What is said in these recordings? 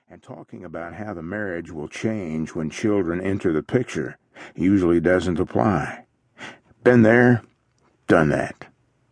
And talking about how the marriage will change when children enter the picture usually doesn't apply. Been there, done that.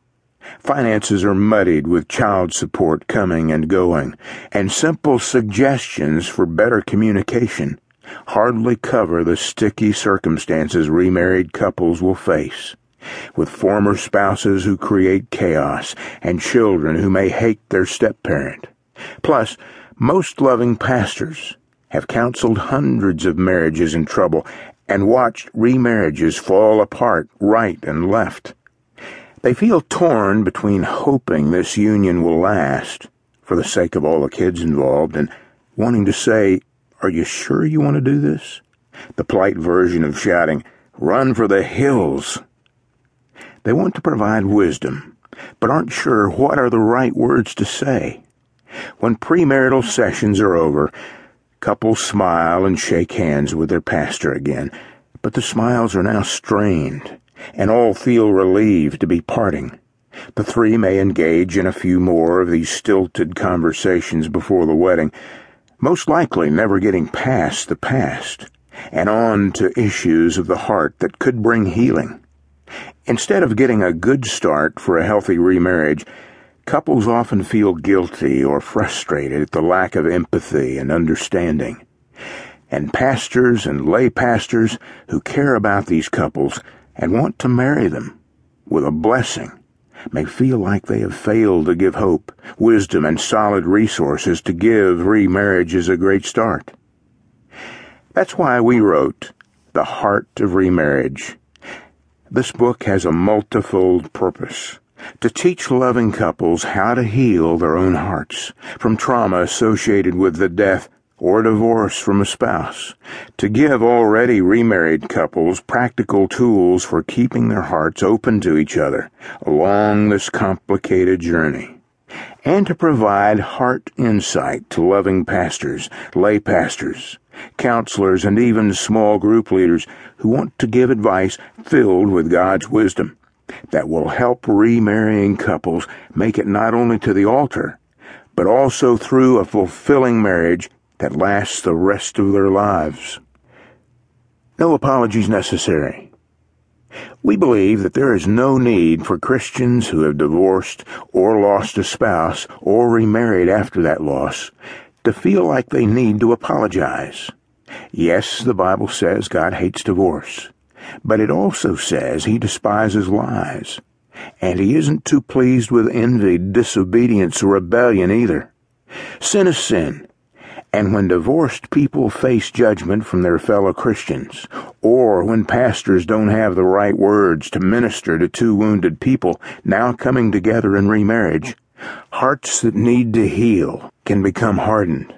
Finances are muddied with child support coming and going, and simple suggestions for better communication hardly cover the sticky circumstances remarried couples will face, with former spouses who create chaos and children who may hate their step-parent. Plus, most loving pastors have counseled hundreds of marriages in trouble and watched remarriages fall apart right and left. They feel torn between hoping this union will last for the sake of all the kids involved and wanting to say, "Are you sure you want to do this?" The polite version of shouting, "Run for the hills." They want to provide wisdom, but aren't sure what are the right words to say. When premarital sessions are over, couples smile and shake hands with their pastor again, but the smiles are now strained, and all feel relieved to be parting. The three may engage in a few more of these stilted conversations before the wedding, most likely never getting past the past, and on to issues of the heart that could bring healing. Instead of getting a good start for a healthy remarriage, couples often feel guilty or frustrated at the lack of empathy and understanding. And pastors and lay pastors who care about these couples and want to marry them with a blessing may feel like they have failed to give hope, wisdom, and solid resources to give remarriages a great start. That's why we wrote The Heart of Remarriage. This book has a multifold purpose: to teach loving couples how to heal their own hearts from trauma associated with the death or divorce from a spouse, to give already remarried couples practical tools for keeping their hearts open to each other along this complicated journey, and to provide heart insight to loving pastors, lay pastors, counselors, and even small group leaders who want to give advice filled with God's wisdom that will help remarrying couples make it not only to the altar, but also through a fulfilling marriage that lasts the rest of their lives. No apologies necessary. We believe that there is no need for Christians who have divorced or lost a spouse or remarried after that loss to feel like they need to apologize. Yes, the Bible says God hates divorce, but it also says He despises lies, and He isn't too pleased with envy, disobedience, or rebellion either. Sin is sin. And when divorced people face judgment from their fellow Christians, or when pastors don't have the right words to minister to two wounded people now coming together in remarriage, hearts that need to heal can become hardened.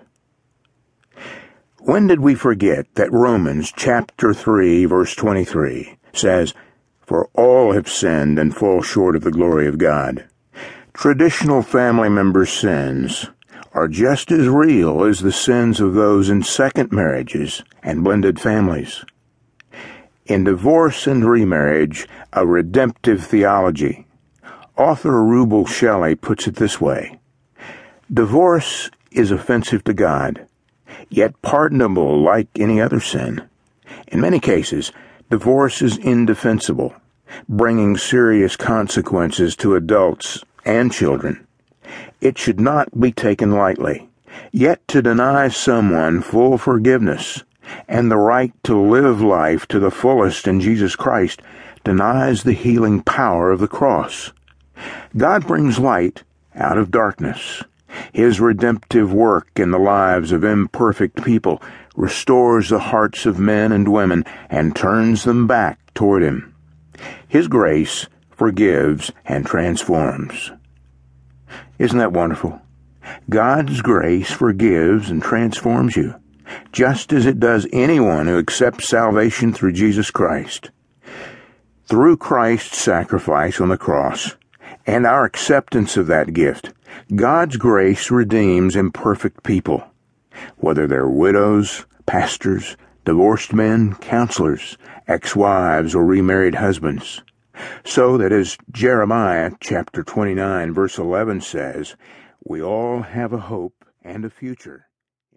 When did we forget that Romans chapter 3, verse 23 says, "For all have sinned and fall short of the glory of God"? Traditional family members' sins are just as real as the sins of those in second marriages and blended families. In Divorce and Remarriage, a Redemptive Theology, author Rubel Shelley puts it this way: divorce is offensive to God, yet pardonable like any other sin. In many cases, divorce is indefensible, bringing serious consequences to adults and children. It should not be taken lightly, yet to deny someone full forgiveness and the right to live life to the fullest in Jesus Christ denies the healing power of the cross. God brings light out of darkness. His redemptive work in the lives of imperfect people restores the hearts of men and women and turns them back toward Him. His grace forgives and transforms. Isn't that wonderful? God's grace forgives and transforms you, just as it does anyone who accepts salvation through Jesus Christ. Through Christ's sacrifice on the cross and our acceptance of that gift, God's grace redeems imperfect people, whether they're widows, pastors, divorced men, counselors, ex-wives, or remarried husbands. So that, as Jeremiah chapter 29 verse 11 says, we all have a hope and a future.